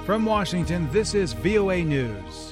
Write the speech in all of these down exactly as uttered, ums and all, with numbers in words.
From Washington, this is V O A News.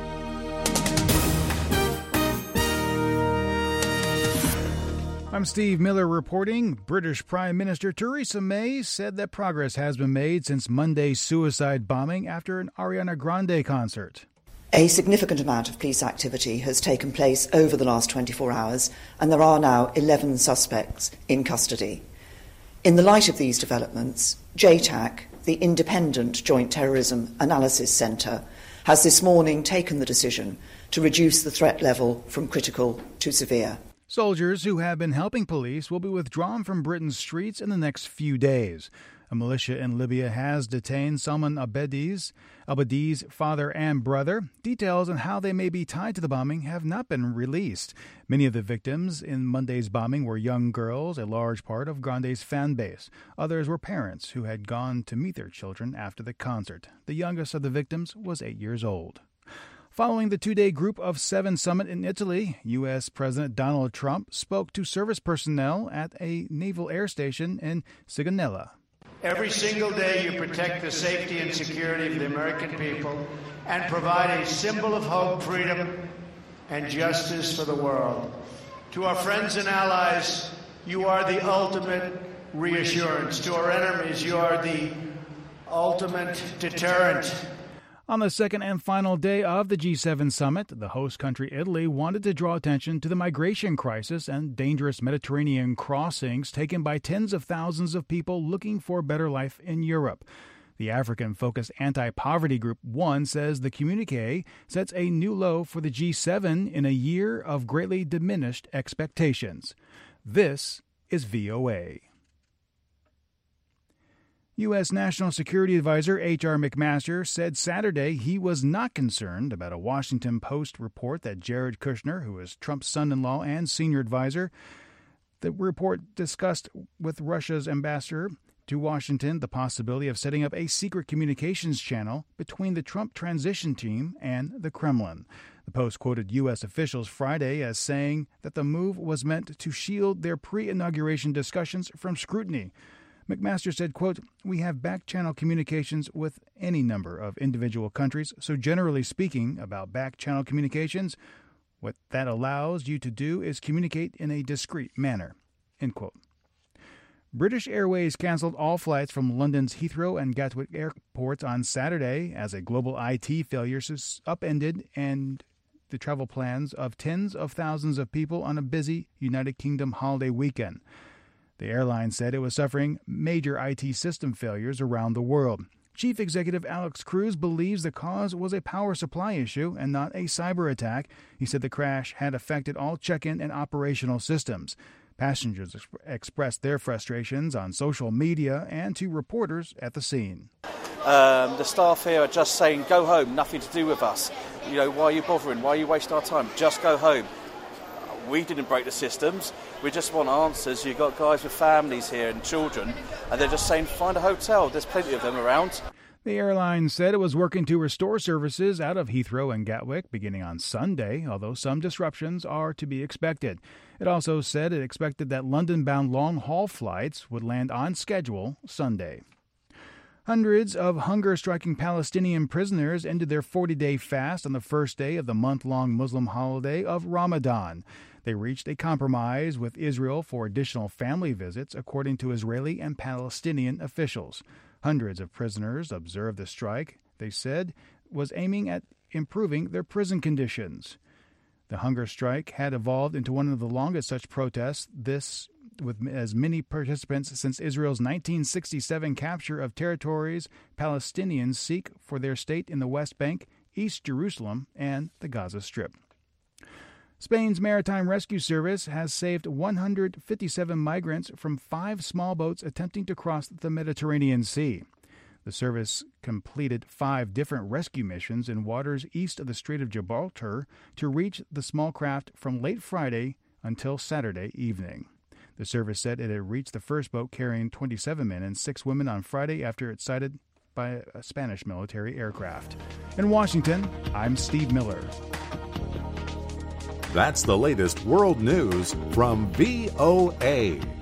I'm Steve Miller reporting. British Prime Minister Theresa May said that progress has been made since Monday's suicide bombing after an Ariana Grande concert. A significant amount of police activity has taken place over the last twenty-four hours, and there are now eleven suspects in custody. In the light of these developments, J TAC, the Independent Joint Terrorism Analysis Centre, has this morning taken the decision to reduce the threat level from critical to severe. Soldiers who have been helping police will be withdrawn from Britain's streets in the next few days. A militia in Libya has detained Salman Abedi's, Abedi's father and brother. Details on how they may be tied to the bombing have not been released. Many of the victims in Monday's bombing were young girls, a large part of Grande's fan base. Others were parents who had gone to meet their children after the concert. The youngest of the victims was eight years old. Following the two-day Group of Seven summit in Italy, U S President Donald Trump spoke to service personnel at a naval air station in Sigonella. Every single day you protect the safety and security of the American people and provide a symbol of hope, freedom, and justice for the world. To our friends and allies, you are the ultimate reassurance. To our enemies, you are the ultimate deterrent. On the second and final day of the G seven summit, the host country Italy wanted to draw attention to the migration crisis and dangerous Mediterranean crossings taken by tens of thousands of people looking for a better life in Europe. The African-focused anti-poverty group One says the communiqué sets a new low for the G seven in a year of greatly diminished expectations. This is V O A. U S. National Security Advisor H R. McMaster said Saturday he was not concerned about a Washington Post report that Jared Kushner, who is Trump's son-in-law and senior advisor, the report discussed with Russia's ambassador to Washington the possibility of setting up a secret communications channel between the Trump transition team and the Kremlin. The Post quoted U S officials Friday as saying that the move was meant to shield their pre-inauguration discussions from scrutiny. McMaster said, quote, "We have back-channel communications with any number of individual countries, so generally speaking about back-channel communications, what that allows you to do is communicate in a discreet manner," end quote. British Airways canceled all flights from London's Heathrow and Gatwick airports on Saturday as a global I T failure upended and the travel plans of tens of thousands of people on a busy United Kingdom holiday weekend. The airline said it was suffering major I T system failures around the world. Chief Executive Alex Cruz believes the cause was a power supply issue and not a cyber attack. He said the crash had affected all check-in and operational systems. Passengers ex- expressed their frustrations on social media and to reporters at the scene. Um, the staff here are just saying, go home, nothing to do with us. You know, why are you bothering? Why are you wasting our time? Just go home. We didn't break the systems. We just want answers. You've got guys with families here and children, and they're just saying, find a hotel. There's plenty of them around. The airline said it was working to restore services out of Heathrow and Gatwick beginning on Sunday, although some disruptions are to be expected. It also said it expected that London-bound long-haul flights would land on schedule Sunday. Hundreds of hunger-striking Palestinian prisoners ended their forty-day fast on the first day of the month-long Muslim holiday of Ramadan. They reached a compromise with Israel for additional family visits, according to Israeli and Palestinian officials. Hundreds of prisoners observed the strike, they said, was aiming at improving their prison conditions. The hunger strike had evolved into one of the longest such protests, this with as many participants since Israel's nineteen sixty-seven capture of territories Palestinians seek for their state in the West Bank, East Jerusalem, and the Gaza Strip. Spain's Maritime Rescue Service has saved one hundred fifty-seven migrants from five small boats attempting to cross the Mediterranean Sea. The service completed five different rescue missions in waters east of the Strait of Gibraltar to reach the small craft from late Friday until Saturday evening. The service said it had reached the first boat carrying twenty-seven men and six women on Friday after it sighted by a Spanish military aircraft. In Washington, I'm Steve Miller. That's the latest world news from V O A.